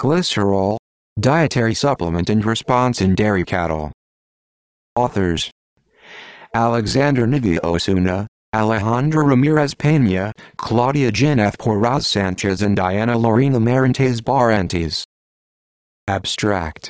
Glycerol, dietary supplement and response in dairy cattle. Authors: Alexander Navia Osuna, Alejandra Ramirez Peña, Claudia Gineth Porras Sanchez and Diana Lorena Marantes Barrantes. Abstract.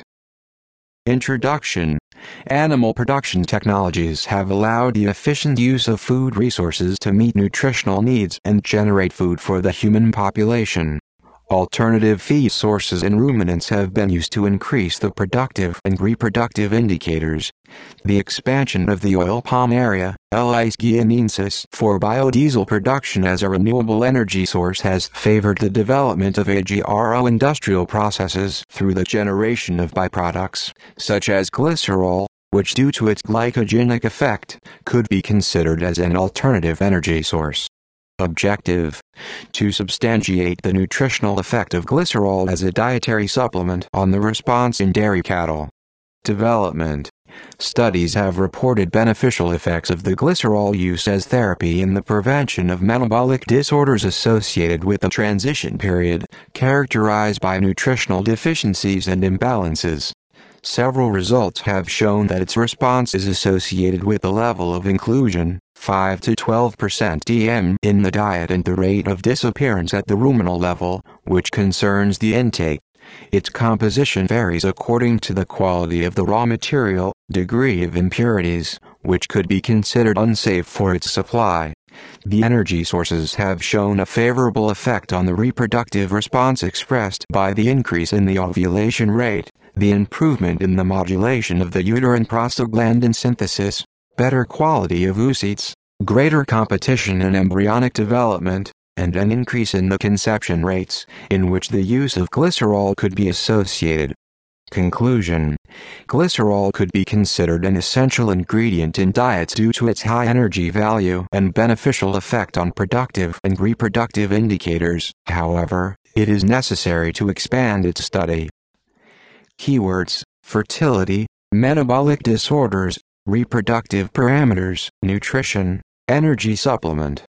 Introduction. Animal production technologies have allowed the efficient use of food resources to meet nutritional needs and generate food for the human population. Alternative feed sources in ruminants have been used to increase the productive and reproductive indicators. The expansion of the oil palm area, Lis guianensis, for biodiesel production as a renewable energy source has favored the development of agro-industrial processes through the generation of byproducts, such as glycerol, which due to its glycogenic effect, could be considered as an alternative energy source. Objective: to substantiate the nutritional effect of glycerol as a dietary supplement on the response in dairy cattle. Development. Studies have reported beneficial effects of the glycerol use as therapy in the prevention of metabolic disorders associated with the transition period, characterized by nutritional deficiencies and imbalances. Several results have shown that its response is associated with the level of inclusion, 5 to 12% DM in the diet, and the rate of disappearance at the ruminal level, which concerns the intake. Its composition varies according to the quality of the raw material, degree of impurities, which could be considered unsafe for its supply. The energy sources have shown a favorable effect on the reproductive response expressed by the increase in the ovulation rate, the improvement in the modulation of the uterine prostaglandin synthesis, better quality of oocytes, greater competition in embryonic development, and an increase in the conception rates, in which the use of glycerol could be associated. Conclusion. Glycerol could be considered an essential ingredient in diets due to its high energy value and beneficial effect on productive and reproductive indicators. However, it is necessary to expand its study. Keywords: fertility, metabolic disorders, reproductive parameters, nutrition, energy supplement.